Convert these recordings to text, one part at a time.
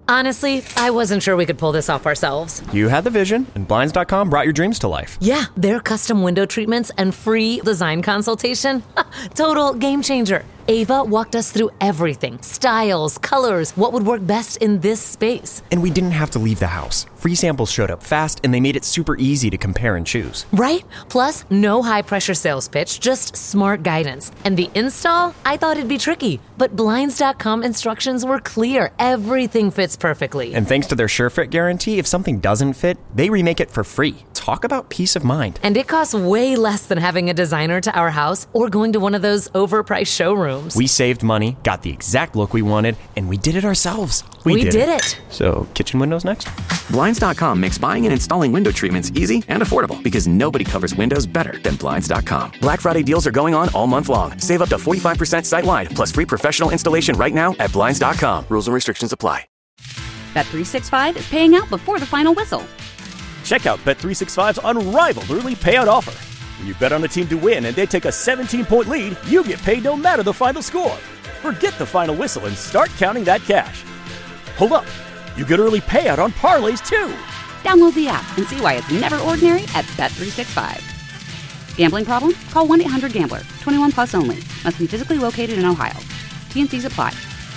Honestly, I wasn't sure we could pull this off ourselves. You had the vision, and Blinds.com brought your dreams to life. Yeah, their custom window treatments and free design consultation. Total game changer. Ava walked us through everything. Styles, colors, what would work best in this space. And we didn't have to leave the house. Free samples showed up fast, and they made it super easy to compare and choose. Right? Plus, no high-pressure sales pitch, just smart guidance. And the install? I thought it'd be tricky, but Blinds.com instructions were clear. Everything fits perfectly. And thanks to their SureFit guarantee, if something doesn't fit, they remake it for free. Talk about peace of mind. And it costs way less than having a designer to our house or going to one of those overpriced showrooms. We saved money, got the exact look we wanted, and we did it ourselves. We did it. So, kitchen windows next? Blinds.com makes buying and installing window treatments easy and affordable because nobody covers windows better than Blinds.com. Black Friday deals are going on all month long. Save up to 45% site-wide, plus free professional installation right now at Blinds.com. Rules and restrictions apply. Bet365 is paying out before the final whistle. Check out Bet365's unrivaled early payout offer. When you bet on a team to win and they take a 17-point lead, you get paid no matter the final score. Forget the final whistle and start counting that cash. Hold up. You get early payout on parlays, too. Download the app and see why it's never ordinary at Bet365. Gambling problem? Call 1-800-GAMBLER. 21 plus only. Must be physically located in Ohio. T&Cs apply.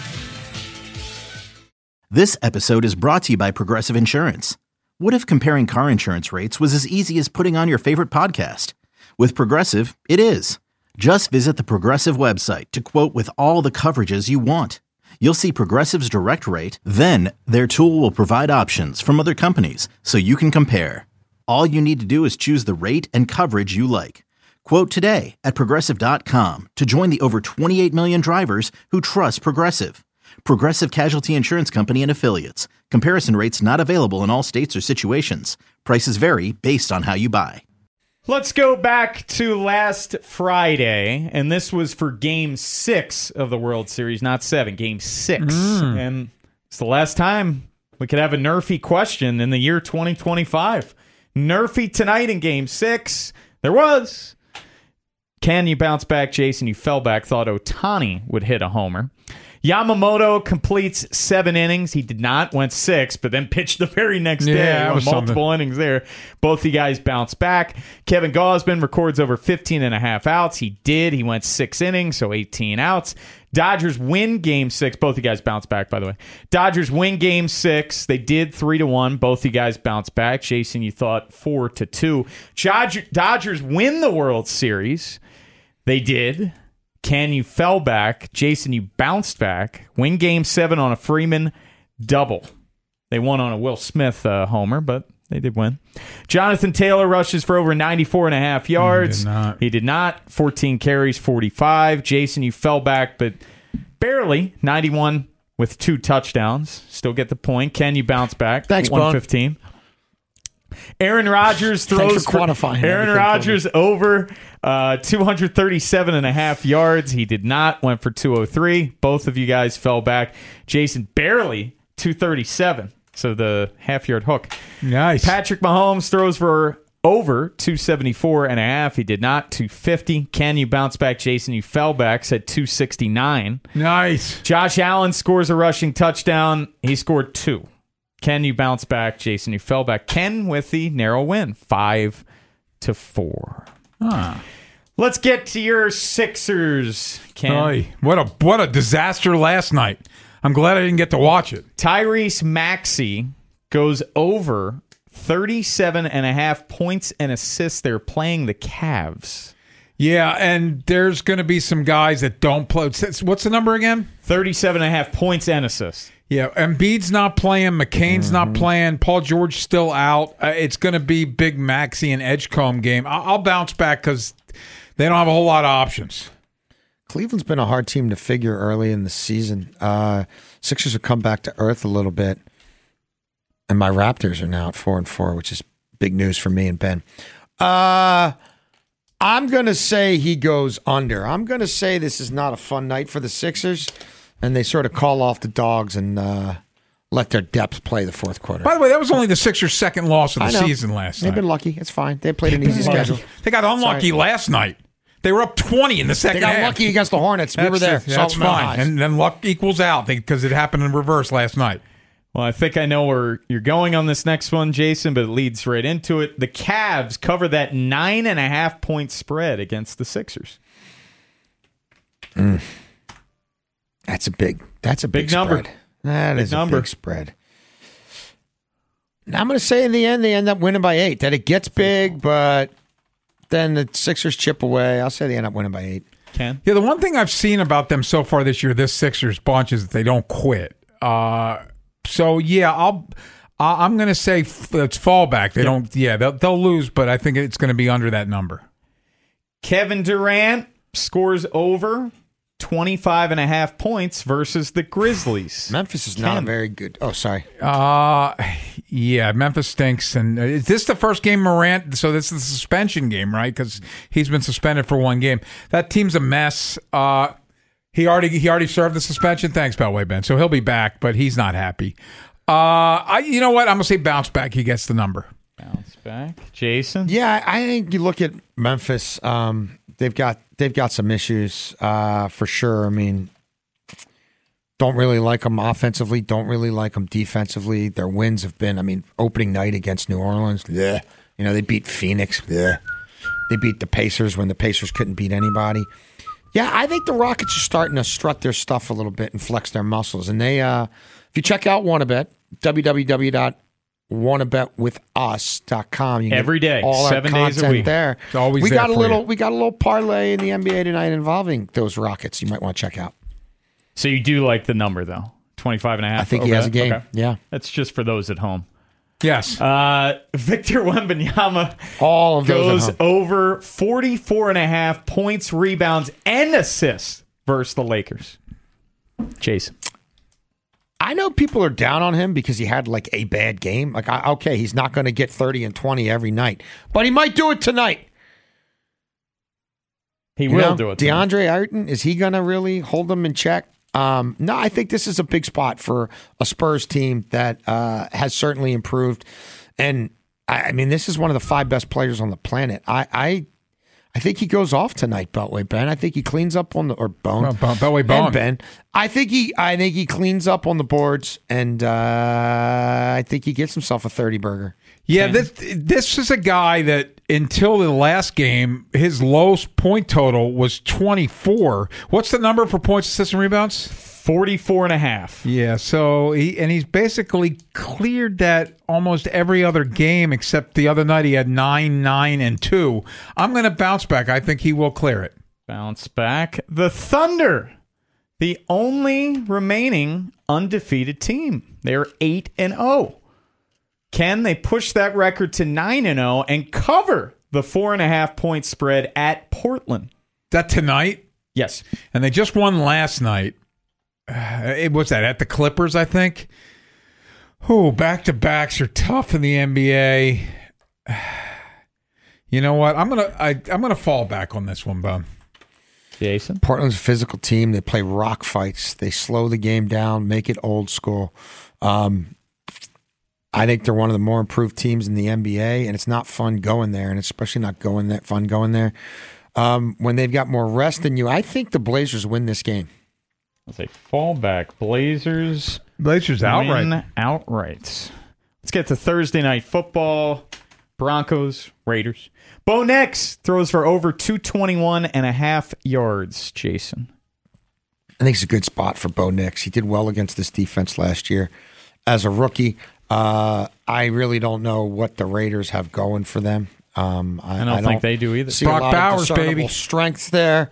This episode is brought to you by Progressive Insurance. What if comparing car insurance rates was as easy as putting on your favorite podcast? With Progressive, it is. Just visit the Progressive website to quote with all the coverages you want. You'll see Progressive's direct rate, then their tool will provide options from other companies so you can compare. All you need to do is choose the rate and coverage you like. Quote today at Progressive.com to join the over 28 million drivers who trust Progressive. Progressive Casualty Insurance Company and Affiliates. Comparison rates not available in all states or situations. Prices vary based on how you buy. Let's go back to last Friday, and this was for Game 6 of the World Series, not 7, Game 6. And it's the last time we could have a Nerfy question in the year 2025. Nerfy tonight in Game 6. There was. Can you bounce back, Jason? You fell back, thought Ohtani would hit a homer. Yamamoto completes 7 innings. He did not, went 6, but then pitched the very next day. Multiple innings there. Both you guys bounced back. Kevin Gausman records over 15 and a half outs. He did. He went 6 innings, so 18 outs. Dodgers win Game 6. Both you guys bounced back, by the way. Dodgers win Game 6. They did 3-1. Both you guys bounced back. Jason, you thought 4-2. Dodgers win the World Series. They did. Ken, you fell back. Jason, you bounced back. Win Game 7 on a Freeman double. They won on a Will Smith homer, but they did win. Jonathan Taylor rushes for over 94 and a half yards. He did not. 14 carries, 45. Jason, you fell back, but barely. 91 with 2 touchdowns. Still get the point. Ken, you bounced back. Thanks, 115. Aaron Rodgers throws for quantifying. Aaron Rodgers over 237 and a half yards. He did not. Went for 203. Both of you guys fell back. Jason barely 237. So the half-yard hook. Nice. Patrick Mahomes throws for over 274 and a half. He did not. 250. Ken, you bounce back. Jason, you fell back. Said 269. Nice. Josh Allen scores a rushing touchdown. He scored 2. Ken, you bounce back. Jason, you fell back. Ken with the narrow win, 5-4. Let's get to your Sixers, Ken. Oy, what a disaster last night. I'm glad I didn't get to watch it. Tyrese Maxey goes over 37 and a half points and assists. They're playing the Cavs. Yeah, and there's going to be some guys that don't play. What's the number again? 37 and a half points and assists. Yeah, Embiid's not playing. McCain's not playing. Paul George still out. It's going to be Big Maxey and Edgecombe game. I'll bounce back because they don't have a whole lot of options. Cleveland's been a hard team to figure early in the season. Sixers have come back to earth a little bit, and my Raptors are now at 4-4, which is big news for me and Ben. I'm going to say he goes under. I'm going to say this is not a fun night for the Sixers, and they sort of call off the dogs and let their depth play the fourth quarter. By the way, that was only the Sixers' second loss of the season last night. They've been lucky. It's fine. They played an easy schedule. They got unlucky last night. They were up 20 in the second half. They got lucky against the Hornets. We were there. That's fine. And then luck equals out because it happened in reverse last night. Well, I think I know where you're going on this next one, Jason, but it leads right into it. The Cavs cover that 9.5-point spread against the Sixers. That's a big number. Spread. That big is number. a big spread. Now I'm going to say in the end, they end up winning by 8. That it gets big, but then the Sixers chip away. I'll say they end up winning by 8. Ken? Yeah, the one thing I've seen about them so far this year, this Sixers bunch, is that they don't quit. So yeah, I'm going to say it's fallback. They don't. Yeah, they'll lose, but I think it's going to be under that number. Kevin Durant scores over 25.5 points versus the Grizzlies. Memphis is not a very good. Oh, sorry. Yeah, Memphis stinks. And is this the first game Morant? So this is the suspension game, right? Because he's been suspended for one game. That team's a mess. He already served the suspension. Thanks, Beltway Ben. So he'll be back, but he's not happy. You know what? I'm gonna say bounce back. He gets the number. Bounce back, Jason. Yeah, I think you look at Memphis. They've got some issues for sure. I mean, don't really like them offensively. Don't really like them defensively. Their wins have been. I mean, opening night against New Orleans. Bleh. You know, they beat Phoenix. Bleh. They beat the Pacers when the Pacers couldn't beat anybody. Yeah, I think the Rockets are starting to strut their stuff a little bit and flex their muscles. And they, if you check out WannaBet, www.wannabetwithus.com, you can every day, get all 7 our days a content week. there. It's always we there got a for little, you. we got a little parlay in the NBA tonight involving those Rockets. You might want to check out. So you do like the number though, 25.5. I think he has a game. Okay. Yeah, that's just for those at home. Yes. Victor Wembanyama all of those goes over 44.5 points, rebounds, and assists versus the Lakers. Jason. I know people are down on him because he had like a bad game. Like, okay, he's not going to get 30 and 20 every night, but he might do it tonight. He will do it tonight. DeAndre Ayton, is he going to really hold them in check? No, I think this is a big spot for a Spurs team that has certainly improved. And, I mean, this is one of the 5 best players on the planet. I think he goes off tonight, Beltway Ben. I think he cleans up on the Beltway Bone. and Ben. I think he cleans up on the boards, and I think he gets himself a 30 burger. Yeah, this is a guy that until the last game, his lowest point total was 24. What's the number for points, assists, and rebounds? 44.5. Yeah, so he's basically cleared that almost every other game except the other night he had 9, 9, and 2. I'm going to bounce back. I think he will clear it. Bounce back. The Thunder, the only remaining undefeated team. They're 8-0. Can they push that record to 9-0 and cover the 4.5-point spread at Portland? That tonight? Yes. And they just won last night. It was that at the Clippers, I think. Oh, back-to-backs are tough in the NBA. You know what? I'm gonna fall back on this one, Bum. Jason? Portland's a physical team. They play rock fights. They slow the game down, make it old school. I think they're one of the more improved teams in the NBA, and it's not fun going there, and especially not fun going there when they've got more rest than you. I think the Blazers win this game. Let's say fallback. Blazers outright. Win outright. Let's get to Thursday night football. Broncos, Raiders. Bo Nix throws for over 221.5 yards, Jason. I think it's a good spot for Bo Nix. He did well against this defense last year as a rookie. I really don't know what the Raiders have going for them. I don't think they do either. See Brock a lot Bowers, of discernible baby. strength there.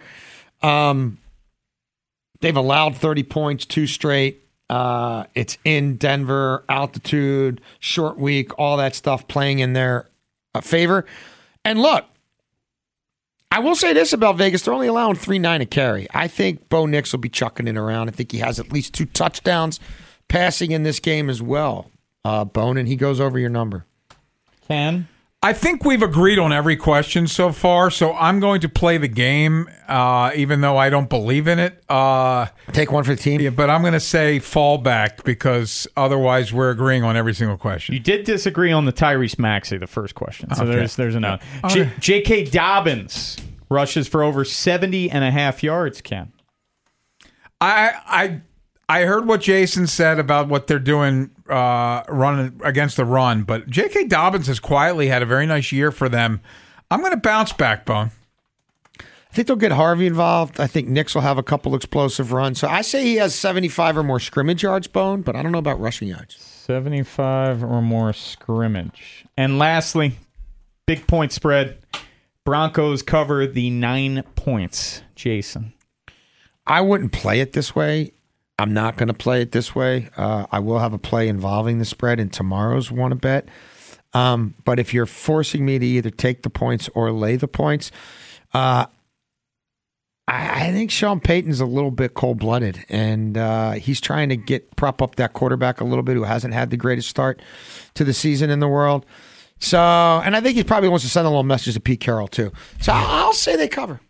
They've allowed 30 points, 2 straight. It's in Denver, altitude, short week, all that stuff playing in their favor. And look, I will say this about Vegas. They're only allowing 3.9 a carry. I think Bo Nix will be chucking it around. I think he has at least 2 touchdowns passing in this game as well. Bone, and he goes over your number. Ken? I think we've agreed on every question so far, so I'm going to play the game, even though I don't believe in it. Take one for the team? Yeah, but I'm going to say fall back because otherwise we're agreeing on every single question. You did disagree on the Tyrese Maxey, the first question, so Okay. there's a note. Okay. J.K. Dobbins rushes for over 70.5 yards, Ken. I I heard what Jason said about what they're doing running against the run, but J.K. Dobbins has quietly had a very nice year for them. I'm going to bounce back, Bone. I think they'll get Harvey involved. I think Nix will have a couple explosive runs. So I say he has 75 or more scrimmage yards, Bone, but I don't know about rushing yards. 75 or more scrimmage. And lastly, big point spread. Broncos cover the 9 points. Jason. I wouldn't play it this way. I'm not going to play it this way. I will have a play involving the spread in tomorrow's Want to Bet. But if you're forcing me to either take the points or lay the points, I think Sean Payton's a little bit cold-blooded, and he's trying to prop up that quarterback a little bit who hasn't had the greatest start to the season in the world. So, and I think he probably wants to send a little message to Pete Carroll too. So I'll say they cover.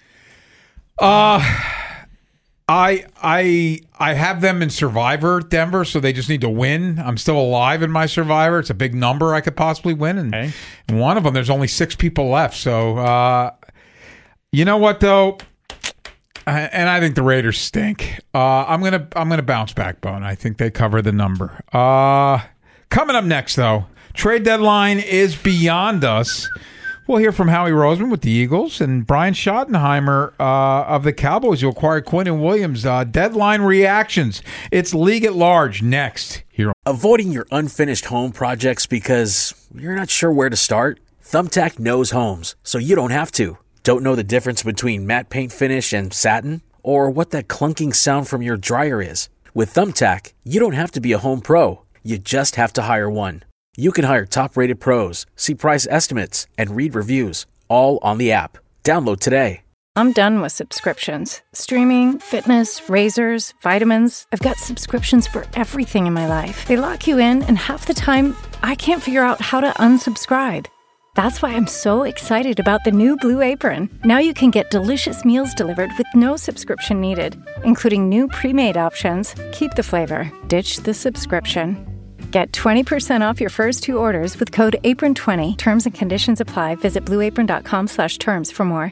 I have them in Survivor, Denver, so they just need to win. I'm still alive in my Survivor. It's a big number I could possibly win, and in one of them, there's only 6 people left. So, you know what though? And I think the Raiders stink. I'm gonna bounce back, Bone. I think they cover the number. Coming up next, though, trade deadline is beyond us. We'll hear from Howie Roseman with the Eagles and Brian Schottenheimer of the Cowboys, who acquired Quinnen Williams. Deadline reactions. It's league at large next. Here. Avoiding your unfinished home projects because you're not sure where to start? Thumbtack knows homes, so you don't have to. Don't know the difference between matte paint finish and satin? Or what that clunking sound from your dryer is? With Thumbtack, you don't have to be a home pro. You just have to hire one. You can hire top-rated pros, see price estimates, and read reviews, all on the app. Download today. I'm done with subscriptions. Streaming, fitness, razors, vitamins. I've got subscriptions for everything in my life. They lock you in, and half the time, I can't figure out how to unsubscribe. That's why I'm so excited about the new Blue Apron. Now you can get delicious meals delivered with no subscription needed, including new pre-made options. Keep the flavor, ditch the subscription. Get 20% off your first 2 orders with code APRON20. Terms and conditions apply. Visit blueapron.com/terms for more.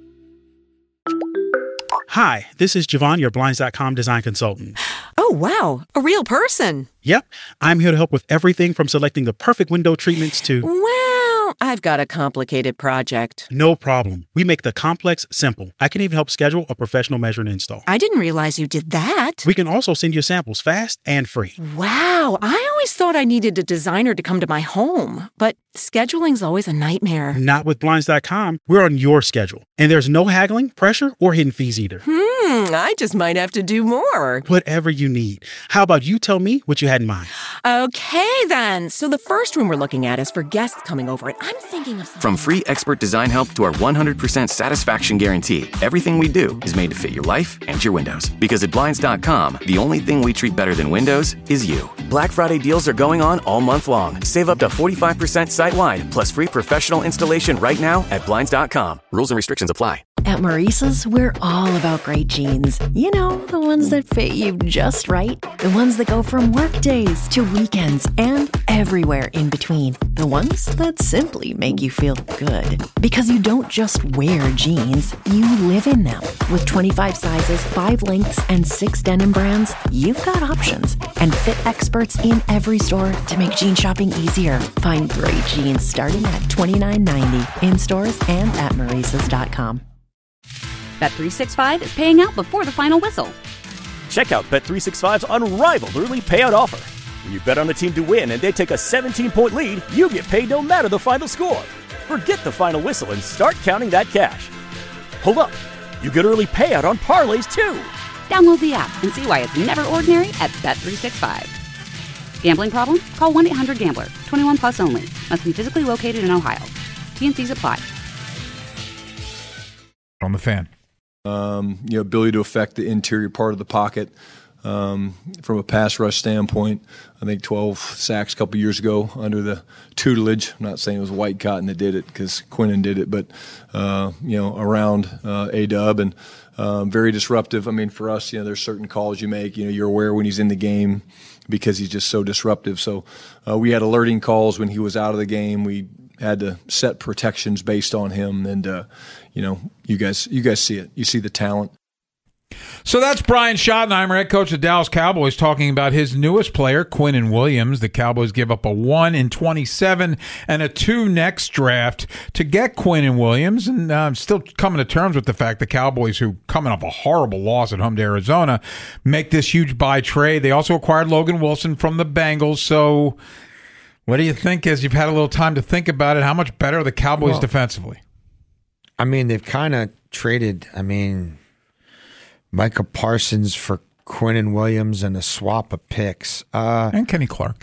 Hi, this is Javon, your Blinds.com design consultant. Oh, wow. A real person. Yep. I'm here to help with everything from selecting the perfect window treatments to... Well, I've got a complicated project. No problem. We make the complex simple. I can even help schedule a professional measure and install. I didn't realize you did that. We can also send you samples fast and free. Wow. I always thought I needed a designer to come to my home, but scheduling's always a nightmare. Not with Blinds.com. We're on your schedule. And there's no haggling, pressure, or hidden fees either. I just might have to do more. Whatever you need. How about you tell me what you had in mind? Okay, then. So the first room we're looking at is for guests coming over, and I'm thinking of something. From free expert design help to our 100% satisfaction guarantee, everything we do is made to fit your life and your windows. Because at Blinds.com, the only thing we treat better than windows is you. Black Friday deals are going on all month long. Save up to 45% site-wide, plus free professional installation right now at Blinds.com. Rules and restrictions apply. At Maurice's, we're all about great jeans. You know, the ones that fit you just right. The ones that go from work days to weekends and everywhere in between. The ones that simply make you feel good. Because you don't just wear jeans, you live in them. With 25 sizes, 5 lengths, and 6 denim brands, you've got options. And fit experts in every store to make jean shopping easier. Find great jeans starting at $29.90 in stores and at Maurice's.com. Bet365 is paying out before the final whistle. Check out Bet365's unrivaled early payout offer. When you bet on the team to win and they take a 17-point lead, you get paid no matter the final score. Forget the final whistle and start counting that cash. Hold up. You get early payout on parlays, too. Download the app and see why it's never ordinary at Bet365. Gambling problem? Call 1-800-GAMBLER. 21 plus only. Must be physically located in Ohio. T&Cs apply. On the Fan. Ability to affect the interior part of the pocket from a pass rush standpoint. I think 12 sacks a couple years ago under the tutelage. I'm not saying it was White Cotton that did it because Quinnen did it, but around A-Dub and very disruptive. I mean, for us, there's certain calls you make. You're aware when he's in the game because he's just so disruptive. So we had alerting calls when he was out of the game. We had to set protections based on him, and you guys see it. You see the talent. So that's Brian Schottenheimer, head coach of the Dallas Cowboys, talking about his newest player, Quinnen Williams. The Cowboys give up a 1 in 27 and a 2 next draft to get Quinnen Williams. And I'm still coming to terms with the fact the Cowboys, who coming off a horrible loss at home to Arizona, make this huge buy trade. They also acquired Logan Wilson from the Bengals. So what do you think as you've had a little time to think about it? How much better are the Cowboys defensively? I mean, they've kind of traded, Micah Parsons for Quinnen Williams and a swap of picks. And Kenny Clark.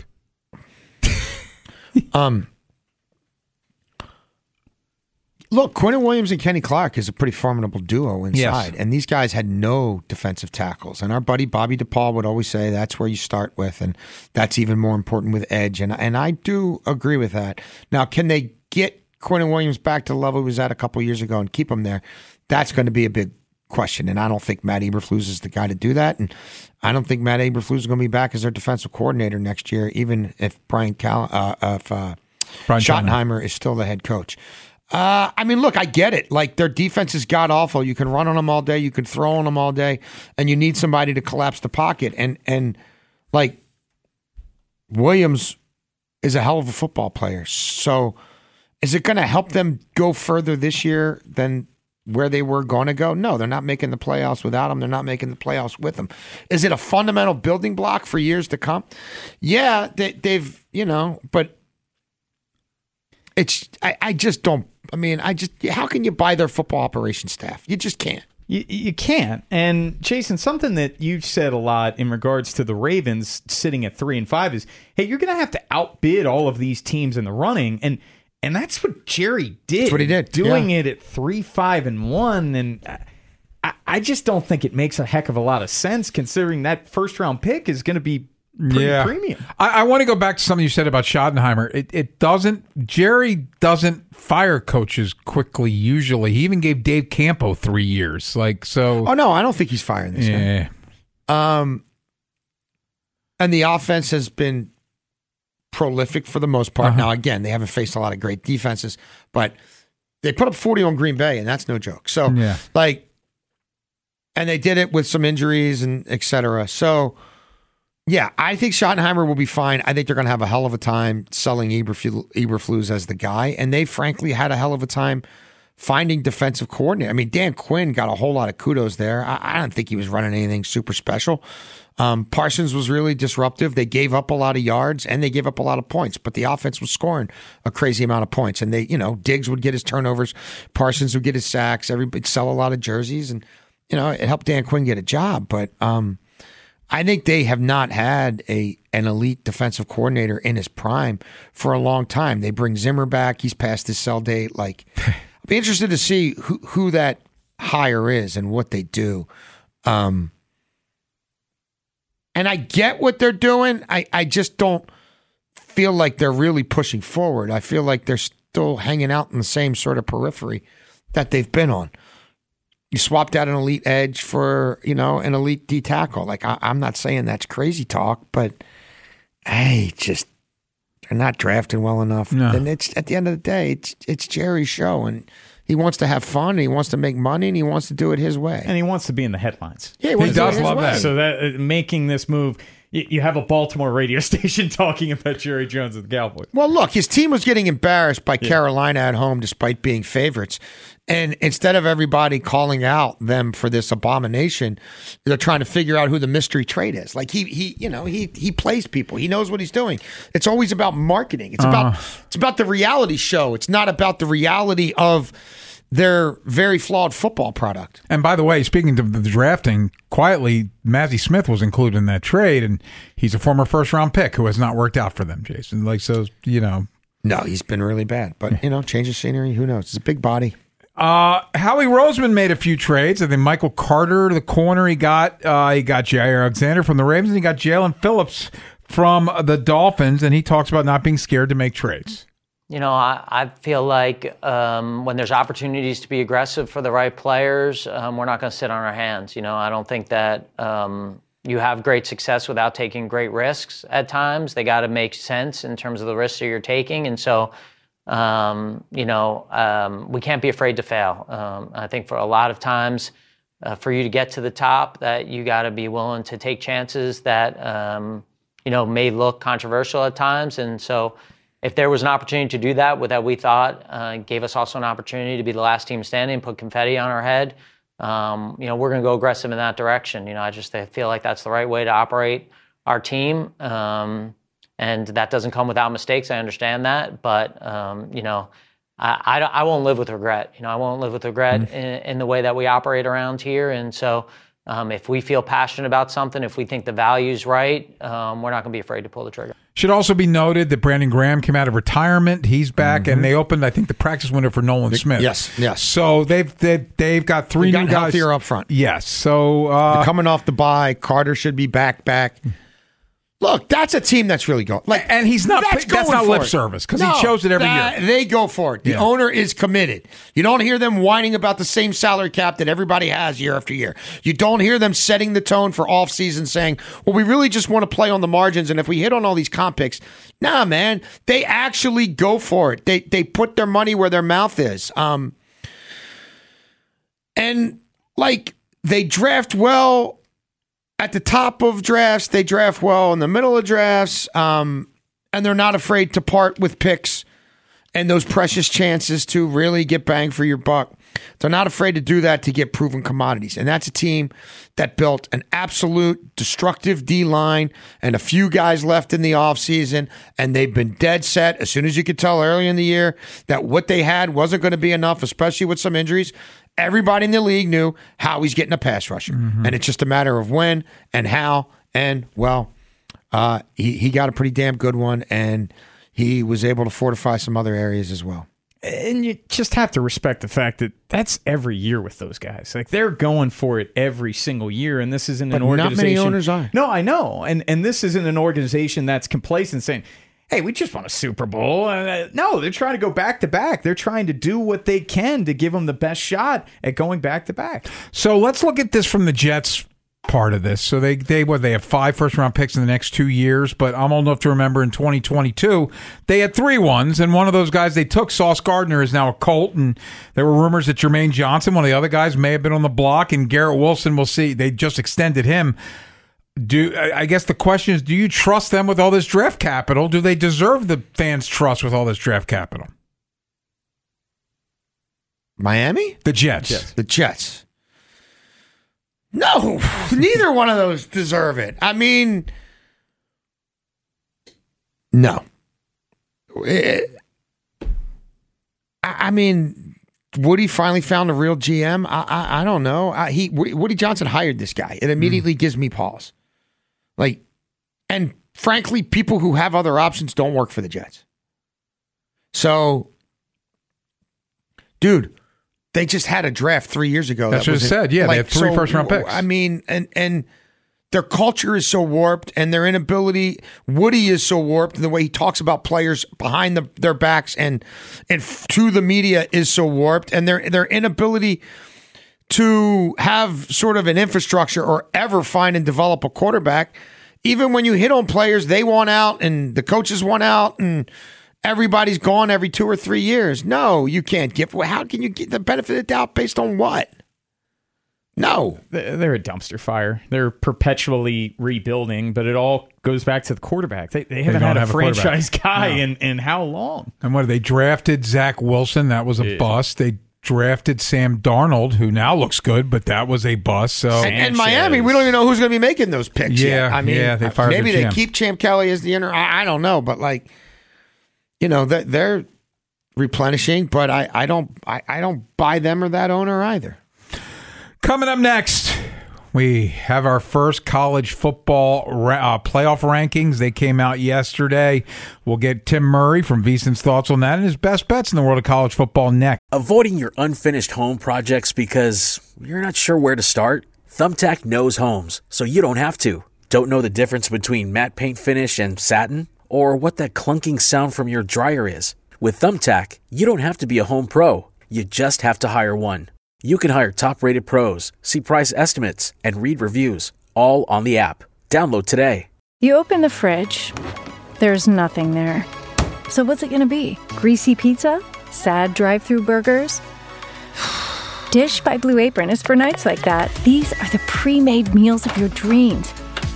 Look, Quinnen Williams and Kenny Clark is a pretty formidable duo inside. Yes. And these guys had no defensive tackles. And our buddy Bobby DePaul would always say that's where you start with. And that's even more important with edge. And I do agree with that. Now, can they get Quinnen Williams back to the level he was at a couple years ago and keep him there? That's going to be a big question. And I don't think Matt Eberflus is the guy to do that. And I don't think Matt Eberflus is going to be back as their defensive coordinator next year, even if Schottenheimer is still the head coach. Look, I get it. Like, their defense is god-awful. You can run on them all day. You can throw on them all day. And you need somebody to collapse the pocket. And Williams is a hell of a football player. So is it going to help them go further this year than where they were going to go? No, they're not making the playoffs without him. They're not making the playoffs with him. Is it a fundamental building block for years to come? Yeah, they've, but it's, I just don't, how can you buy their football operations staff? You just can't. You can't. And Jason, something that you've said a lot in regards to the Ravens sitting at 3-5 is, hey, you're going to have to outbid all of these teams in the running. And that's what Jerry did. That's what he did. Doing it at 3-5-1. And I just don't think it makes a heck of a lot of sense considering that first round pick is going to be pretty premium. I want to go back to something you said about Schottenheimer. Jerry doesn't fire coaches quickly usually. He even gave Dave Campo 3 years. Oh no, I don't think he's firing this guy. And the offense has been prolific for the most part. Now, again, they haven't faced a lot of great defenses, but they put up 40 on Green Bay, and that's no joke. So, and they did it with some injuries and et cetera. So, yeah, I think Schottenheimer will be fine. I think they're going to have a hell of a time selling Eberflus as the guy, and they frankly had a hell of a time finding defensive coordinator. Dan Quinn got a whole lot of kudos there. I don't think he was running anything super special. Parsons was really disruptive. They gave up a lot of yards and they gave up a lot of points, but the offense was scoring a crazy amount of points. And they, Diggs would get his turnovers, Parsons would get his sacks, everybody sell a lot of jerseys, and it helped Dan Quinn get a job. But I think they have not had an elite defensive coordinator in his prime for a long time. They bring Zimmer back; he's past his sell date. I'll be interested to see who that hire is and what they do. And I get what they're doing. I just don't feel like they're really pushing forward. I feel like they're still hanging out in the same sort of periphery that they've been on. You swapped out an elite edge for, an elite D tackle. I'm not saying that's crazy talk, but they're not drafting well enough. No. And it's at the end of the day, it's Jerry's show, and he wants to have fun, and he wants to make money, and he wants to do it his way. And he wants to be in the headlines. Yeah, he does love that. So that making this move, you have a Baltimore radio station talking about Jerry Jones and the Cowboys. Well, look, his team was getting embarrassed by Carolina at home despite being favorites. And instead of everybody calling out them for this abomination, they're trying to figure out who the mystery trade is. He plays people. He knows what he's doing. It's always about marketing. It's about the reality show. It's not about the reality of their very flawed football product. And by the way, speaking of the drafting, quietly, Mazi Smith was included in that trade, and he's a former first-round pick who has not worked out for them, Jason. No, he's been really bad. But, change of scenery, who knows? It's a big body. Howie Roseman made a few trades. I think Michael Carter, the corner, he got Jair Alexander from the Ravens, and he got Jalen Phillips from the Dolphins, and he talks about not being scared to make trades. I feel like when there's opportunities to be aggressive for the right players, we're not going to sit on our hands. I don't think that you have great success without taking great risks at times. They got to make sense in terms of the risks that you're taking. And so, we can't be afraid to fail. I think for a lot of times for you to get to the top, that you got to be willing to take chances that may look controversial at times. And so if there was an opportunity to do that we thought gave us also an opportunity to be the last team standing, put confetti on our head, we're going to go aggressive in that direction. I feel like that's the right way to operate our team. And that doesn't come without mistakes. I understand that. But, I won't live with regret. I won't live with regret in the way that we operate around here. And so if we feel passionate about something, if we think the value's right, we're not going to be afraid to pull the trigger. Should also be noted that Brandon Graham came out of retirement. He's back, and they opened, I think, the practice window for Nolan Smith. Yes. So they've got three new guys healthier up front. Yes. So they're coming off the bye. Carter should be back. Look, that's a team that's really going. And he's not. That's not lip service because he shows it every year. They go for it. The owner is committed. You don't hear them whining about the same salary cap that everybody has year after year. You don't hear them setting the tone for offseason saying, well, we really just want to play on the margins, and if we hit on all these comp picks. Nah, man. They actually go for it. They put their money where their mouth is. And they draft well. At the top of drafts, they draft well in the middle of drafts, and they're not afraid to part with picks and those precious chances to really get bang for your buck. They're not afraid to do that to get proven commodities. And that's a team that built an absolute destructive D-line and a few guys left in the offseason, and they've been dead set, as soon as you could tell early in the year, that what they had wasn't going to be enough, especially with some injuries. Everybody in the league knew how he's getting a pass rusher. And it's just a matter of when and how. And, he got a pretty damn good one, and he was able to fortify some other areas as well. And you just have to respect the fact that that's every year with those guys. They're going for it every single year, and this isn't an organization. Not many owners are. No, I know. And this isn't an organization that's complacent saying, hey, we just won a Super Bowl. No, they're trying to go back-to-back. They're trying to do what they can to give them the best shot at going back-to-back. So let's look at this from the Jets' part of this. So they have 5 first-round picks in the next 2 years, but I'm old enough to remember in 2022, they had 3 ones, and one of those guys they took, Sauce Gardner, is now a Colt, and there were rumors that Jermaine Johnson, one of the other guys, may have been on the block, and Garrett Wilson, we'll see. They just extended him. I guess the question is, do you trust them with all this draft capital? Do they deserve the fans' trust with all this draft capital? Miami? The Jets. Yes. The Jets. No, neither one of those deserve it. I mean, no. Woody finally found a real GM. I don't know. Woody Johnson hired this guy. It immediately gives me pause. And frankly, people who have other options don't work for the Jets. So, dude, they just had a draft 3 years ago. That's what I said. Yeah, they had 3 first-round picks. I mean, and their culture is so warped, and their inability. Woody is so warped, and the way he talks about players behind their backs and to the media is so warped, and their inability to have sort of an infrastructure or ever find and develop a quarterback. Even when you hit on players, they want out, and the coaches want out, and everybody's gone every 2 or 3 years. No, you can't give. How can you get the benefit of the doubt based on what? No. They're a dumpster fire. They're perpetually rebuilding, but it all goes back to the quarterback. They haven't had a franchise guy in how long? And what, they drafted Zach Wilson. That was a bust. They drafted Sam Darnold, who now looks good, but that was a bust. So and Miami, we don't even know who's going to be making those picks yet. I mean, they fired maybe the they GM. keep Champ Kelly as the interim. I don't know, but they're replenishing. But I don't buy them or that owner either. Coming up next, we have our first college football playoff rankings. They came out yesterday. We'll get Tim Murray from VSiN's thoughts on that and his best bets in the world of college football next. Avoiding your unfinished home projects because you're not sure where to start? Thumbtack knows homes, so you don't have to. Don't know the difference between matte paint finish and satin? Or what that clunking sound from your dryer is? With Thumbtack, you don't have to be a home pro. You just have to hire one. You can hire top-rated pros, see price estimates, and read reviews, all on the app. Download today. You open the fridge, there's nothing there. So what's it going to be? Greasy pizza? Sad drive-through burgers? Dish by Blue Apron is for nights like that. These are the pre-made meals of your dreams.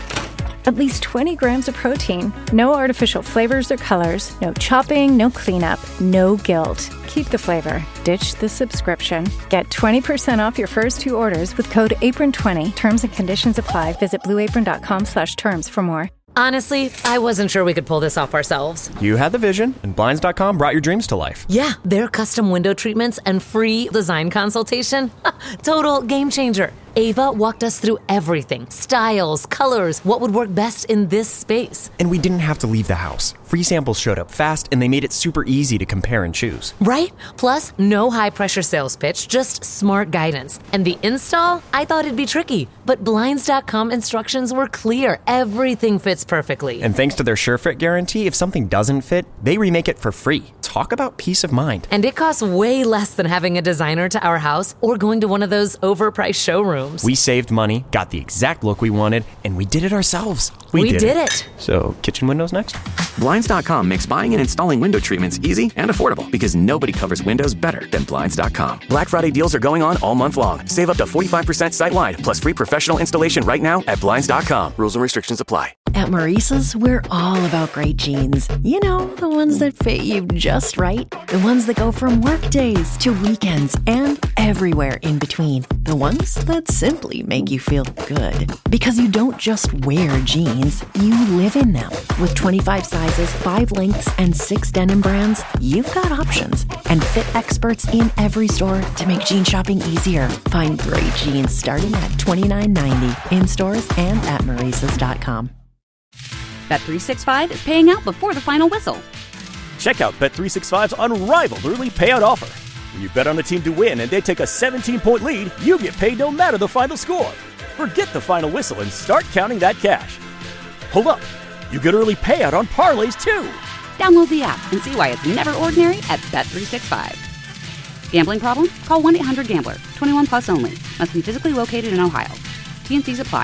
At least 20 grams of protein, no artificial flavors or colors, no chopping, no cleanup, no guilt. Keep the flavor. Ditch the subscription. Get 20% off your first 2 orders with code APRON20. Terms and conditions apply. Visit blueapron.com/terms for more. Honestly, I wasn't sure we could pull this off ourselves. You had the vision, and Blinds.com brought your dreams to life. Yeah, their custom window treatments and free design consultation. Total game changer. Ava walked us through everything. Styles, colors, what would work best in this space. And we didn't have to leave the house. Free samples showed up fast, and they made it super easy to compare and choose. Right? Plus, no high-pressure sales pitch, just smart guidance. And the install? I thought it'd be tricky, but Blinds.com instructions were clear. Everything fits perfectly. And thanks to their SureFit guarantee, if something doesn't fit, they remake it for free. Talk about peace of mind. And it costs way less than having a designer to our house or going to one of those overpriced showrooms. We saved money, got the exact look we wanted, and we did it ourselves. We did it. So, kitchen windows next? Blinds.com makes buying and installing window treatments easy and affordable because nobody covers windows better than Blinds.com. Black Friday deals are going on all month long. Save up to 45% site-wide, plus free professional installation right now at Blinds.com. Rules and restrictions apply. At Maurice's, we're all about great jeans. You know, the ones that fit you just right. The ones that go from work days to weekends and everywhere in between. The ones that simply make you feel good. Because you don't just wear jeans, you live in them. With 25 sizes, 5 lengths, and 6 denim brands, you've got options. And fit experts in every store to make jean shopping easier. Find great jeans starting at $29.90 in stores and at Maurice's.com. Bet365 is paying out before the final whistle. Check out Bet365's unrivaled early payout offer. When you bet on a team to win and they take a 17-point lead, you get paid no matter the final score. Forget the final whistle and start counting that cash. Hold up. You get early payout on parlays, too. Download the app and see why it's never ordinary at Bet365. Gambling problem? Call 1-800-GAMBLER. 21 plus only. Must be physically located in Ohio. T&Cs apply.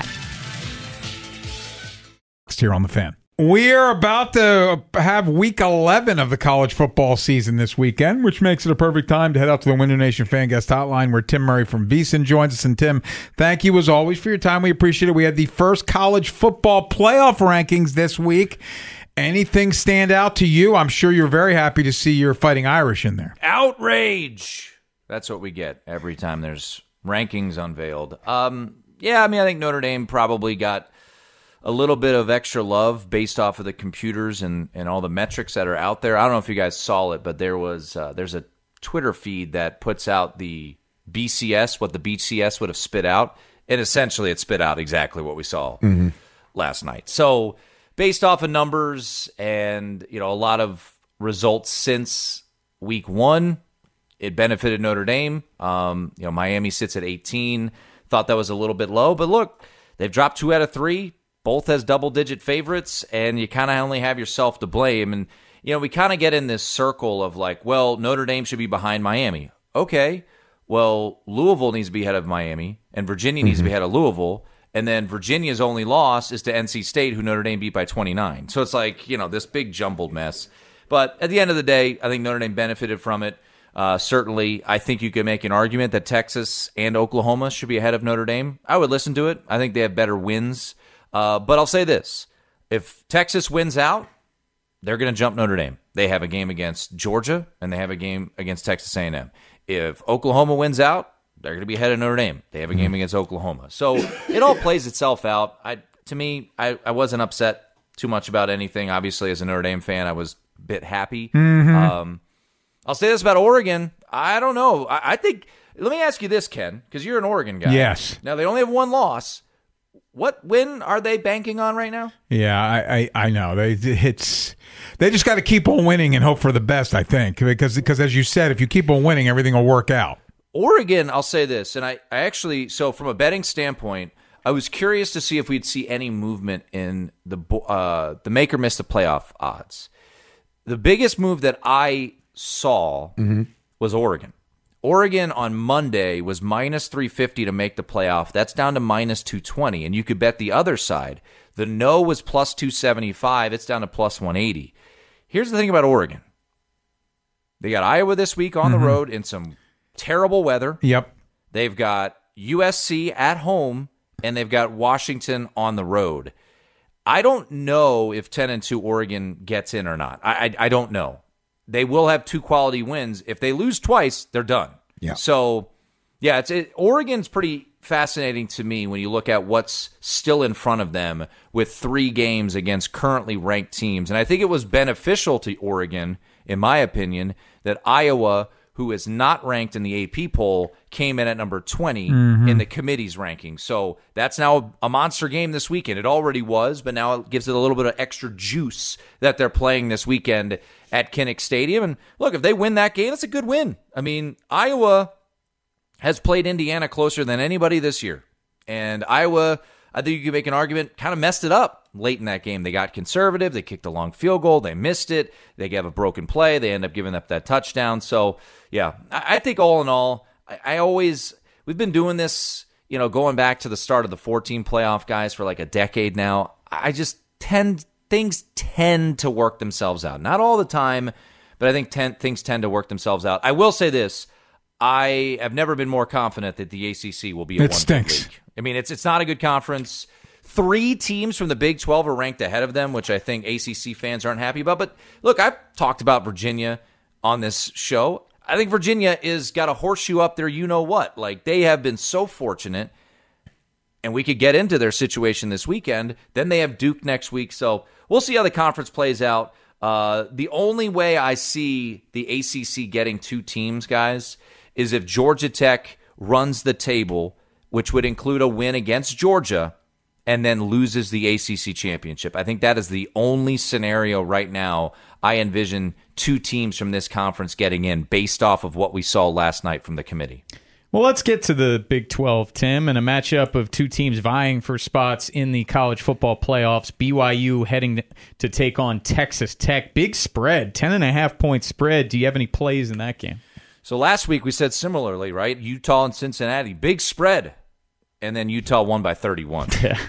Here on the Fan. We are about to have week 11 of the college football season this weekend, which makes it a perfect time to head out to the Window Nation Fan Guest Hotline where Tim Murray from VSiN joins us. And Tim, thank you as always for your time. We appreciate it. We had the first college football playoff rankings this week. Anything stand out to you? I'm sure you're very happy to see your Fighting Irish in there. Outrage! That's what we get every time there's rankings unveiled. Yeah, I mean, I think Notre Dame probably got a little bit of extra love based off of the computers and all the metrics that are out there. I don't know if you guys saw it, but there's a Twitter feed that puts out the BCS, what the BCS would have spit out, and essentially it spit out exactly what we saw last night. So based off of numbers and a lot of results since week 1, it benefited Notre Dame. Miami sits at 18. Thought that was a little bit low, but look, they've dropped 2 out of 3. Both as double-digit favorites, and you kind of only have yourself to blame. And, we kind of get in this circle of like, well, Notre Dame should be behind Miami. Okay, well, Louisville needs to be ahead of Miami, and Virginia needs to be ahead of Louisville, and then Virginia's only loss is to NC State, who Notre Dame beat by 29. So it's like, this big jumbled mess. But at the end of the day, I think Notre Dame benefited from it. Certainly, I think you could make an argument that Texas and Oklahoma should be ahead of Notre Dame. I would listen to it. I think they have better wins. But I'll say this. If Texas wins out, they're going to jump Notre Dame. They have a game against Georgia, and they have a game against Texas A&M. If Oklahoma wins out, they're going to be ahead of Notre Dame. They have a game against Oklahoma. So it all plays itself out. To me, I wasn't upset too much about anything. Obviously, as a Notre Dame fan, I was a bit happy. I'll say this about Oregon. I don't know. I think – let me ask you this, Ken, because you're an Oregon guy. Yes. Now, they only have 1 loss. What win are they banking on right now? Yeah, I know. They just got to keep on winning and hope for the best, I think. Because as you said, if you keep on winning, everything will work out. Oregon, I'll say this, and I actually, so from a betting standpoint, I was curious to see if we'd see any movement in the make or miss the playoff odds. The biggest move that I saw was Oregon. Oregon on Monday was minus 350 to make the playoff. That's down to minus 220. And you could bet the other side. The no was plus 275. It's down to plus 180. Here's the thing about Oregon. They got Iowa this week on the road in some terrible weather. Yep. They've got USC at home, and they've got Washington on the road. I don't know if 10-2 Oregon gets in or not. I don't know. They will have 2 quality wins. If they lose twice, they're done. Yeah. So, yeah, Oregon's pretty fascinating to me when you look at what's still in front of them with 3 games against currently ranked teams. And I think it was beneficial to Oregon, in my opinion, that Iowa, who is not ranked in the AP poll, came in at number 20 in the committee's ranking. So that's now a monster game this weekend. It already was, but now it gives it a little bit of extra juice that they're playing this weekend at Kinnick Stadium. And look, if they win that game, that's a good win. I mean, Iowa has played Indiana closer than anybody this year. And Iowa, I think you could make an argument, kind of messed it up late in that game. They got conservative. They kicked a long field goal. They missed it. They gave a broken play. They end up giving up that touchdown. So, yeah, I think all in all, we've been doing this, going back to the start of the 14 playoff guys for like a decade now. Things tend to work themselves out. Not all the time, but I think things tend to work themselves out. I will say this. I have never been more confident that the ACC will be a one-big league. I mean, it's not a good conference. 3 teams from the Big 12 are ranked ahead of them, which I think ACC fans aren't happy about. But look, I've talked about Virginia on this show. I think Virginia is got a horseshoe up there, you-know-what. Like, they have been so fortunate, and we could get into their situation this weekend. Then they have Duke next week, so we'll see how the conference plays out. The only way I see the ACC getting 2 teams, guys, is if Georgia Tech runs the table, which would include a win against Georgia, and then loses the ACC championship. I think that is the only scenario right now I envision 2 teams from this conference getting in based off of what we saw last night from the committee. Well, let's get to the Big 12, Tim, and a matchup of 2 teams vying for spots in the college football playoffs. BYU heading to take on Texas Tech. Big spread, 10.5-point spread. Do you have any plays in that game? So last week we said similarly, right? Utah and Cincinnati, big spread. And then Utah won by 31. Yeah.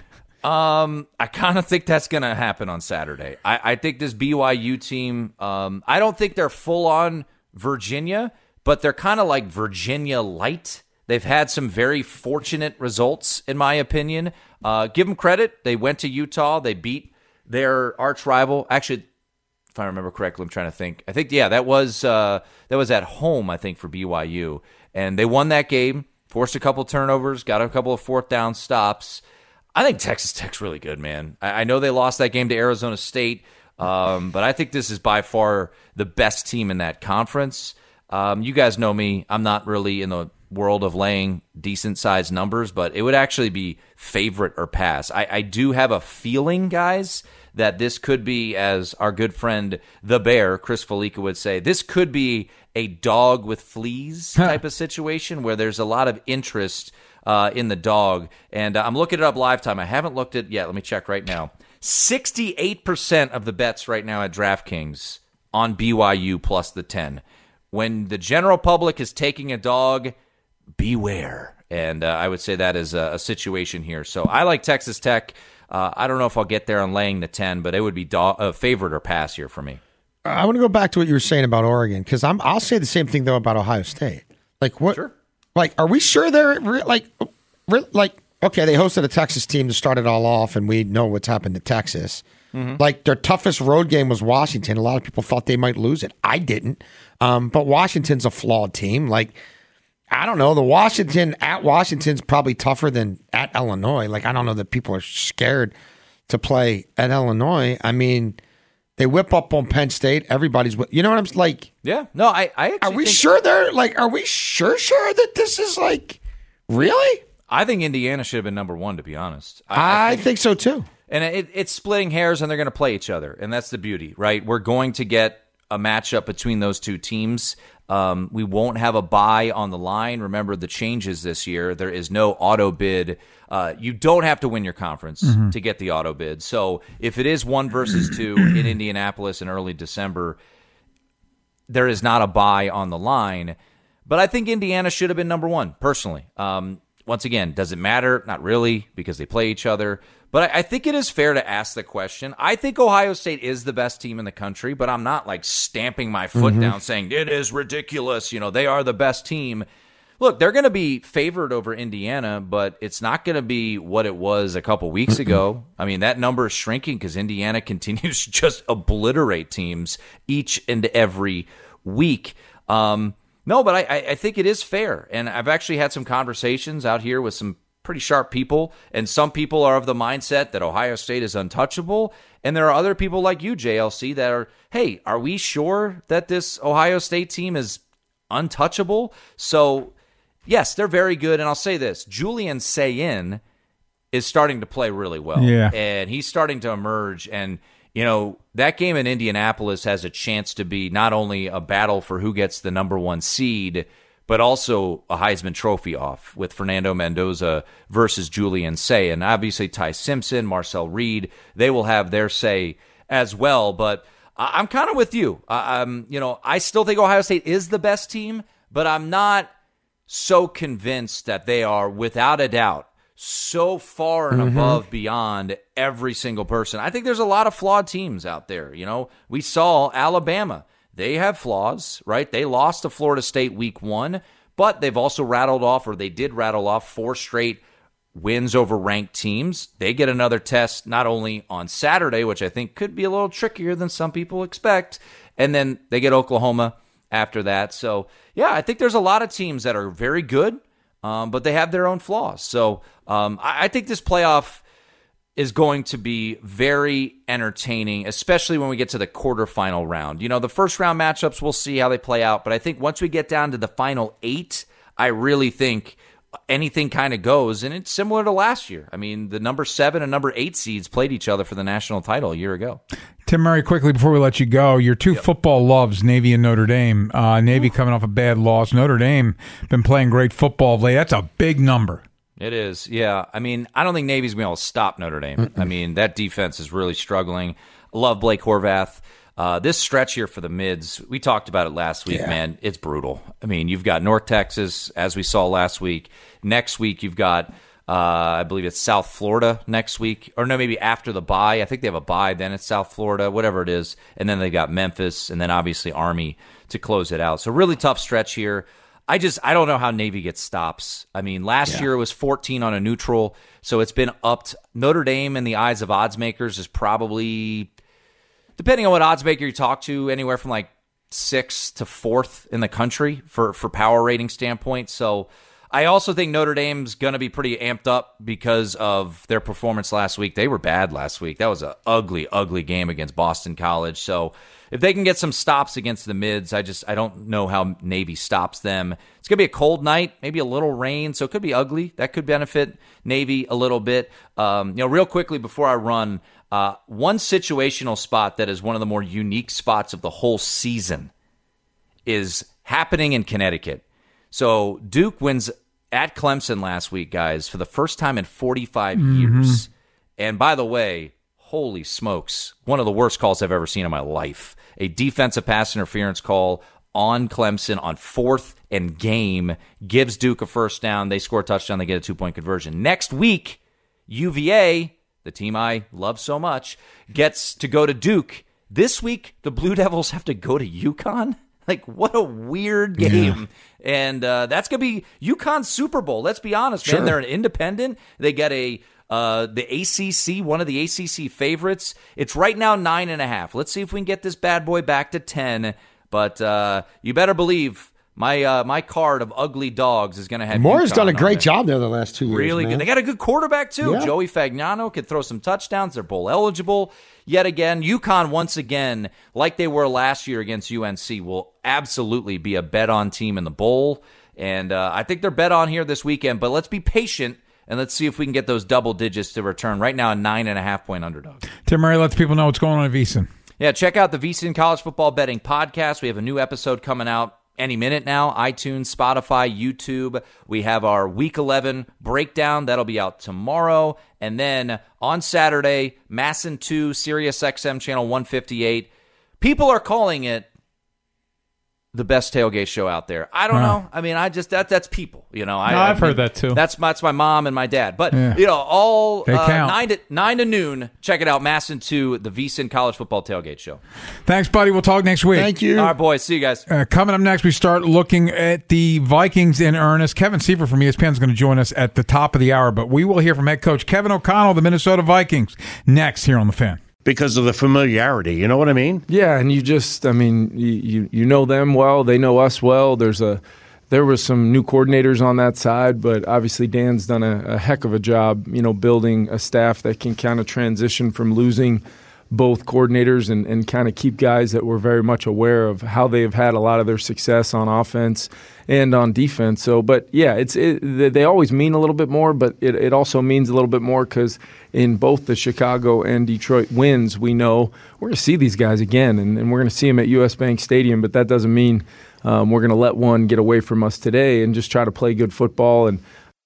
I kind of think that's going to happen on Saturday. I think this BYU team, I don't think they're full-on Virginia, but they're kind of like Virginia light. They've had some very fortunate results, in my opinion. Give them credit. They went to Utah. They beat their arch rival. Actually, if I remember correctly, I'm trying to think. I think, that was at home, I think, for BYU. And they won that game, forced a couple turnovers, got a couple of 4th down stops. I think Texas Tech's really good, man. I know they lost that game to Arizona State, but I think this is by far the best team in that conference. You guys know me. I'm not really in the world of laying decent-sized numbers, but it would actually be favorite or pass. I do have a feeling, guys, that this could be, as our good friend The Bear, Chris Felica, would say, this could be a dog with fleas type of situation where there's a lot of interest in the dog. And I'm looking it up live time. I haven't looked at it yet. Let me check right now. 68% of the bets right now at DraftKings on BYU plus the 10. When the general public is taking a dog, beware. And I would say that is a situation here. So I like Texas Tech. I don't know if I'll get there on laying the 10, but it would be favorite or pass here for me. I want to go back to what you were saying about Oregon, because I'll say the same thing, though, about Ohio State. Like, what? Sure. Like, are we sure they're okay, they hosted a Texas team to start it all off, and we know what's happened to Texas. Mm-hmm. Like, their toughest road game was Washington. A lot of people thought they might lose it. I didn't. But Washington's a flawed team. Like, I don't know. Washington's probably tougher than at Illinois. Like, I don't know that people are scared to play at Illinois. I mean, they whip up on Penn State. Everybody's, you know what I'm like? Yeah. No, I actually are we sure they're like? Are we sure that this is like really? I think Indiana should have been number 1, to be honest. I think so too. And it's splitting hairs, and they're going to play each other, and that's the beauty, right? We're going to get a matchup between those 2 teams. We won't have a bye on the line. Remember the changes this year. There is no auto bid. You don't have to win your conference to get the auto bid. So if it is 1 versus 2 in Indianapolis in early December, there is not a bye on the line. But I think Indiana should have been number 1, personally. Once again, does it matter? Not really, because they play each other. But I think it is fair to ask the question. I think Ohio State is the best team in the country, but I'm not like stamping my foot down saying it is ridiculous. They are the best team. look, they're going to be favored over Indiana, but it's not going to be what it was a couple weeks ago. I mean, that number is shrinking because Indiana continues to just obliterate teams each and every week. No, but I think it is fair. And I've actually had some conversations out here with some pretty sharp people, and some people are of the mindset that Ohio State is untouchable. And there are other people like you, JLC, that are, hey, are we sure that this Ohio State team is untouchable? So, yes, they're very good. And I'll say this, Julian Sayin is starting to play really well. Yeah. And he's starting to emerge. And, you know, that game in Indianapolis has a chance to be not only a battle for who gets the number 1 seed, but also a Heisman Trophy off with Fernando Mendoza versus Julian Sayin. Obviously, Ty Simpson, Marcel Reed, they will have their say as well. But I'm kind of with you. I still think Ohio State is the best team, but I'm not so convinced that they are, without a doubt, so far and above beyond every single person. I think there's a lot of flawed teams out there. You know, we saw Alabama. They have flaws, right? They lost to Florida State week 1, but they've also did rattle off 4 straight wins over ranked teams. They get another test not only on Saturday, which I think could be a little trickier than some people expect, and then they get Oklahoma after that. So, yeah, I think there's a lot of teams that are very good, but they have their own flaws. So I think this playoff is going to be very entertaining, especially when we get to the quarterfinal round. You know, the first round matchups, we'll see how they play out. But I think once we get down to the final 8, I really think anything kind of goes. And it's similar to last year. I mean, the number 7 and number 8 seeds played each other for the national title a year ago. Tim Murray, quickly before we let you go, your 2 football loves, Navy and Notre Dame. Navy coming off a bad loss. Notre Dame been playing great football of late. That's a big number. It is, yeah. I mean, I don't think Navy's going to be able to stop Notre Dame. I mean, that defense is really struggling. I love Blake Horvath. This stretch here for the Mids, we talked about it last week, man. It's brutal. I mean, you've got North Texas, as we saw last week. Next week, you've got, I believe it's South Florida next week. Or no, maybe after the bye. I think they have a bye, then it's South Florida, whatever it is. And then they've got Memphis, and then obviously Army to close it out. So really tough stretch here. I don't know how Navy gets stops. I mean, last year it was 14 on a neutral, so it's been upped. Notre Dame, in the eyes of odds makers, is probably, depending on what odds maker you talk to, anywhere from like 6th to 4th in the country for power rating standpoint. So I also think Notre Dame's going to be pretty amped up because of their performance last week. They were bad last week. That was an ugly, ugly game against Boston College. So if they can get some stops against the Mids, I don't know how Navy stops them. It's going to be a cold night, maybe a little rain, so it could be ugly. That could benefit Navy a little bit. Real quickly before I run, one situational spot that is one of the more unique spots of the whole season is happening in Connecticut. So Duke wins at Clemson last week, guys, for the first time in 45 years. And by the way, holy smokes, one of the worst calls I've ever seen in my life. A defensive pass interference call on Clemson on 4th and game gives Duke a first down. They score a touchdown. They get a 2-point conversion. Next week, UVA, the team I love so much, gets to go to Duke. This week, the Blue Devils have to go to UConn. Like, what a weird game. Yeah. And that's going to be UConn's Super Bowl. Let's be honest, man. They're an independent. They get the ACC, one of the ACC favorites. It's right now 9.5. Let's see if we can get this bad boy back to 10. But you better believe my card of ugly dogs is going to have Moore's UConn done a great job there the last 2 years. Really good. They got a good quarterback, too. Yeah. Joey Fagnano could throw some touchdowns. They're bowl eligible. Yet again, UConn, once again, like they were last year against UNC, will absolutely be a bet-on team in the bowl. And I think they're bet on here this weekend. But let's be patient, and let's see if we can get those double digits to return. Right now, a 9.5-point underdog. Tim Murray lets people know what's going on at VSiN. Yeah, check out the VSiN College Football Betting Podcast. We have a new episode coming out any minute now. iTunes, Spotify, YouTube. We have our Week 11 breakdown. That'll be out tomorrow. And then on Saturday, Masson 2, Sirius XM Channel 158. People are calling it the best tailgate show out there. I don't know. I mean, I just that's people. I've heard that too. That's my mom and my dad. But all 9 to noon. Check it out, Masson 2, the VSiN College Football Tailgate Show. Thanks, buddy. We'll talk next week. Thank you. All right, boys. See you guys. Coming up next, we start looking at the Vikings in earnest. Kevin Seifert from ESPN is going to join us at the top of the hour, but we will hear from head coach Kevin O'Connell, the Minnesota Vikings, next here on The Fan. Because of the familiarity, you know what I mean? Yeah, and you know them well, they know us well. There were some new coordinators on that side, but obviously Dan's done a heck of a job, building a staff that can kind of transition from losing both coordinators and kind of keep guys that were very much aware of how they've had a lot of their success on offense and on defense. So, but yeah, they always mean a little bit more, but it also means a little bit more because in both the Chicago and Detroit wins, we know we're going to see these guys again, and we're going to see them at US Bank Stadium, but that doesn't mean we're going to let one get away from us today and just try to play good football. And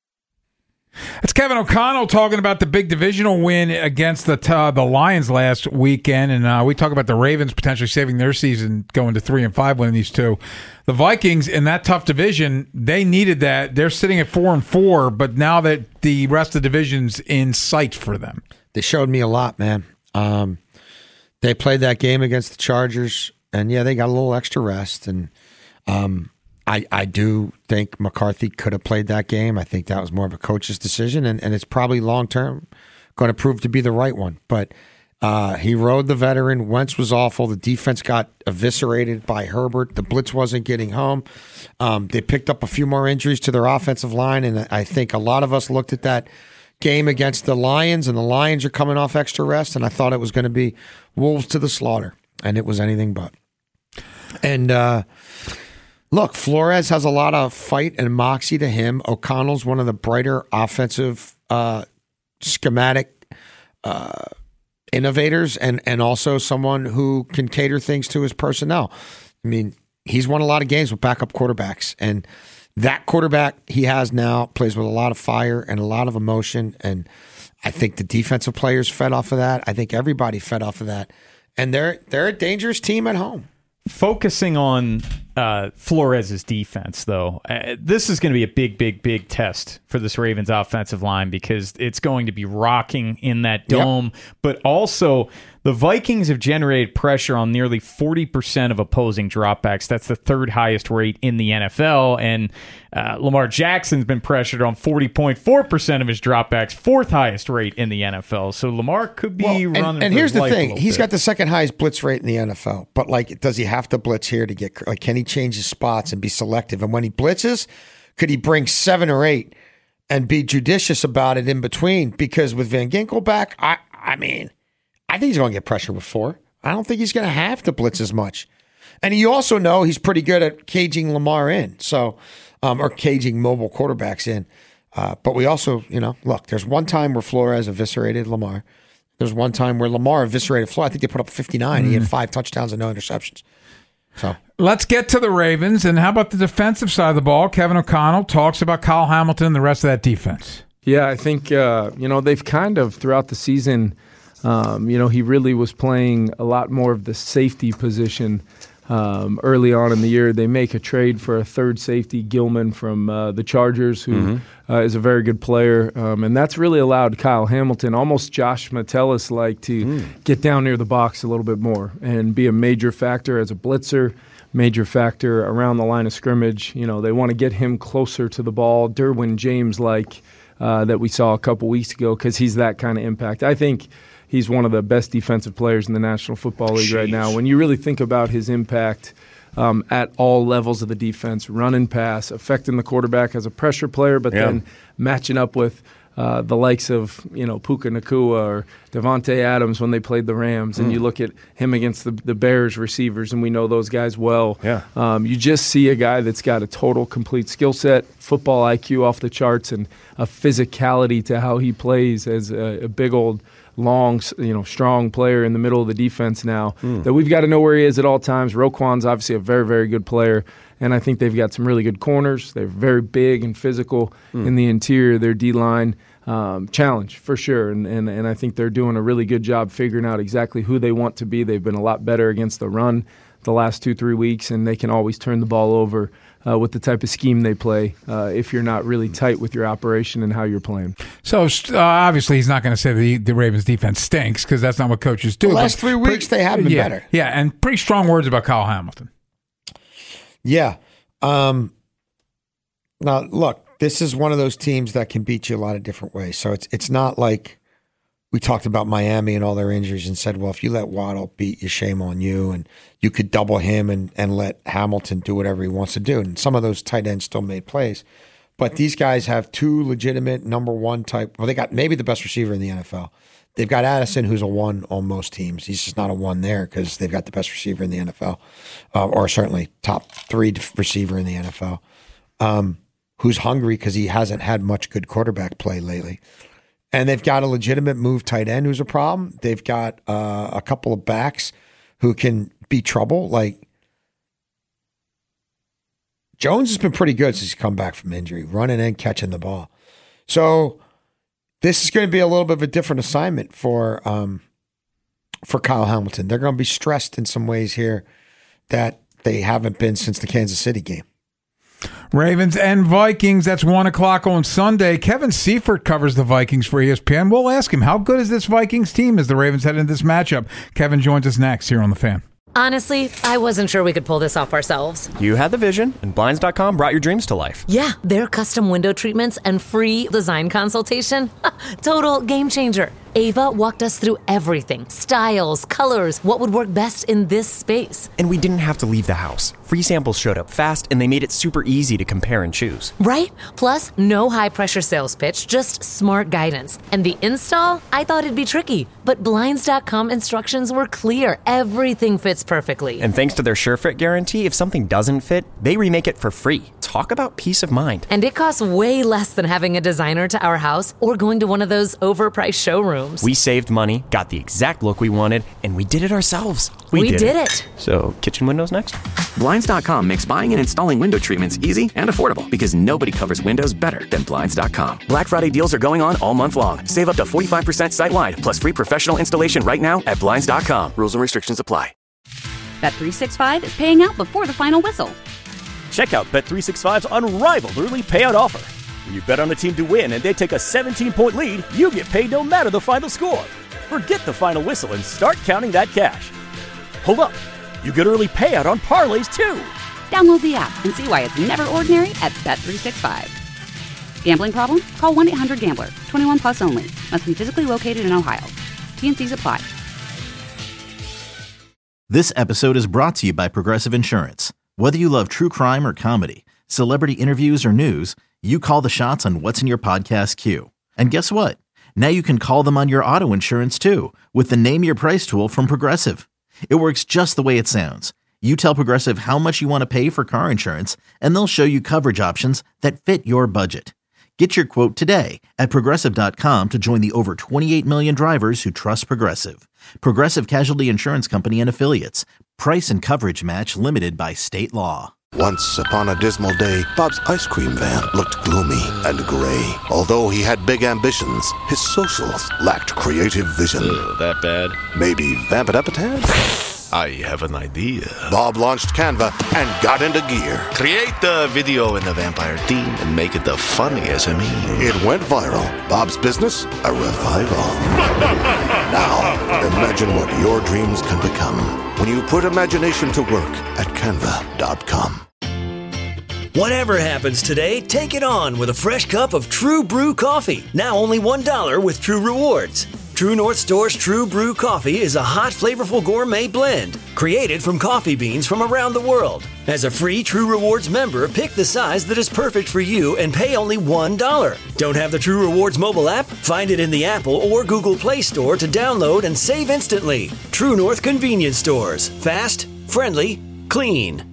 it's Kevin O'Connell talking about the big divisional win against the Lions last weekend, and we talk about the Ravens potentially saving their season, going to 3-5, winning these two. The Vikings in that tough division, they needed that. They're sitting at 4-4, but now that the rest of the division's in sight for them, they showed me a lot, man. They played that game against the Chargers, and they got a little extra rest, and I do think McCarthy could have played that game. I think that was more of a coach's decision, and it's probably long-term going to prove to be the right one. But he rode the veteran. Wentz was awful. The defense got eviscerated by Herbert. The blitz wasn't getting home. They picked up a few more injuries to their offensive line, and I think a lot of us looked at that game against the Lions, and the Lions are coming off extra rest, and I thought it was going to be wolves to the slaughter, and it was anything but. And look, Flores has a lot of fight and moxie to him. O'Connell's one of the brighter offensive schematic innovators and also someone who can cater things to his personnel. I mean, he's won a lot of games with backup quarterbacks, and that quarterback he has now plays with a lot of fire and a lot of emotion, and I think the defensive players fed off of that. I think everybody fed off of that, and they're a dangerous team at home. Focusing on Flores' defense, though, this is going to be a big test for this Ravens offensive line because it's going to be rocking in that dome. Yep. But also, the Vikings have generated pressure on nearly 40% of opposing dropbacks. That's the third highest rate in the NFL. And Lamar Jackson's been pressured on 40.4% of his dropbacks, fourth highest rate in the NFL. So Lamar could be running. And here's the thing: he's got the second highest blitz rate in the NFL. But does he have to blitz here to get? Can he change his spots and be selective? And when he blitzes, could he bring 7 or 8 and be judicious about it in between? Because with Van Ginkel back, I mean, I think he's going to get pressure with 4. I don't think he's going to have to blitz as much. And you also know he's pretty good at caging Lamar in, or caging mobile quarterbacks in. But we also, look, there's one time where Flores eviscerated Lamar. There's one time where Lamar eviscerated Flores. I think they put up 59. He had 5 touchdowns and no interceptions. So let's get to the Ravens. And how about the defensive side of the ball? Kevin O'Connell talks about Kyle Hamilton and the rest of that defense. Yeah, I think, they've kind of, throughout the season, he really was playing a lot more of the safety position early on in the year. They make a trade for a third safety, Gilman, from the Chargers, who is a very good player. And that's really allowed Kyle Hamilton, almost Josh Metellus-like, to get down near the box a little bit more and be a major factor as a blitzer, major factor around the line of scrimmage. They want to get him closer to the ball, Derwin James-like, that we saw a couple weeks ago, because he's that kind of impact. I think he's one of the best defensive players in the National Football League right now. When you really think about his impact at all levels of the defense, run and pass, affecting the quarterback as a pressure player, but then matching up with the likes of Puka Nacua or Devontae Adams when they played the Rams, and you look at him against the Bears receivers, and we know those guys well. You just see a guy that's got a total, complete skill set, football IQ off the charts, and a physicality to how he plays as a big old long, strong player in the middle of the defense now that we've got to know where he is at all times. Roquan's obviously a very, very good player, and I think they've got some really good corners. They're very big and physical in the interior. Their D-line challenge for sure, and I think they're doing a really good job figuring out exactly who they want to be. They've been a lot better against the run the last 2-3 weeks, and they can always turn the ball over with the type of scheme they play if you're not really tight with your operation and how you're playing. So obviously he's not going to say the Ravens defense stinks because that's not what coaches do. The last 3 weeks they have been better. Yeah, and pretty strong words about Kyle Hamilton. Yeah. Now, look, this is one of those teams that can beat you a lot of different ways. So it's not like we talked about Miami and all their injuries and said, well, if you let Waddle beat you, shame on you, and you could double him and let Hamilton do whatever he wants to do. And some of those tight ends still made plays. But these guys have two legitimate number one type. Well, they got maybe the best receiver in the NFL. They've got Addison, who's a one on most teams. He's just not a one there because they've got the best receiver in the NFL, or certainly top 3 receiver in the NFL, who's hungry because he hasn't had much good quarterback play lately. And they've got a legitimate move tight end who's a problem. They've got a couple of backs who can be trouble. Like Jones has been pretty good since he's come back from injury, running and catching the ball. So this is going to be a little bit of a different assignment for Kyle Hamilton. They're going to be stressed in some ways here that they haven't been since the Kansas City game. Ravens and Vikings, that's 1 o'clock on Sunday. Kevin Seifert covers the Vikings for ESPN. We'll ask him, how good is this Vikings team as the Ravens head into this matchup? Kevin joins us next here on The Fan. Honestly, I wasn't sure we could pull this off ourselves. You had the vision, and Blinds.com brought your dreams to life. Yeah, their custom window treatments and free design consultation. Total game changer. Ava walked us through everything. Styles, colors, what would work best in this space. And we didn't have to leave the house. Free samples showed up fast, and they made it super easy to compare and choose. Right? Plus, no high-pressure sales pitch, just smart guidance. And the install? I thought it'd be tricky, but Blinds.com instructions were clear. Everything fits perfectly. And thanks to their SureFit guarantee, if something doesn't fit, they remake it for free. Talk about peace of mind. And it costs way less than having a designer to our house or going to one of those overpriced showrooms. We saved money, got the exact look we wanted, and we did it ourselves. We did it. So, kitchen windows next? Blinds.com makes buying and installing window treatments easy and affordable because nobody covers windows better than Blinds.com. Black Friday deals are going on all month long. Save up to 45% site-wide, plus free professional installation right now at Blinds.com. Rules and restrictions apply. Bet365 is paying out before the final whistle. Check out Bet365's unrivaled early payout offer. When you bet on a team to win and they take a 17-point lead, you get paid no matter the final score. Forget the final whistle and start counting that cash. Hold up. You get early payout on parlays, too. Download the app and see why it's never ordinary at Bet365. Gambling problem? Call 1-800-GAMBLER. 21 plus only. Must be physically located in Ohio. T&Cs apply. This episode is brought to you by Progressive Insurance. Whether you love true crime or comedy, celebrity interviews or news, you call the shots on what's in your podcast queue. And guess what? Now you can call them on your auto insurance too with the Name Your Price tool from Progressive. It works just the way it sounds. You tell Progressive how much you want to pay for car insurance, and they'll show you coverage options that fit your budget. Get your quote today at Progressive.com to join the over 28 million drivers who trust Progressive. Progressive Casualty Insurance Company and Affiliates. Price and coverage match limited by state law. Once upon a dismal day, Bob's ice cream van looked gloomy and gray. Although he had big ambitions, his socials lacked creative vision. That bad? Maybe vamp it up a tad? I have an idea. Bob launched Canva and got into gear. Create the video in the vampire theme and make it the funniest SME. It went viral. Bob's business, a revival. Now, imagine what your dreams can become when you put imagination to work at Canva.com. Whatever happens today, take it on with a fresh cup of True Brew coffee. Now only $1 with True Rewards. True North Store's True Brew coffee is a hot, flavorful gourmet blend created from coffee beans from around the world. As a free True Rewards member, pick the size that is perfect for you and pay only $1. Don't have the True Rewards mobile app? Find it in the Apple or Google Play Store to download and save instantly. True North Convenience Stores. Fast, friendly, clean.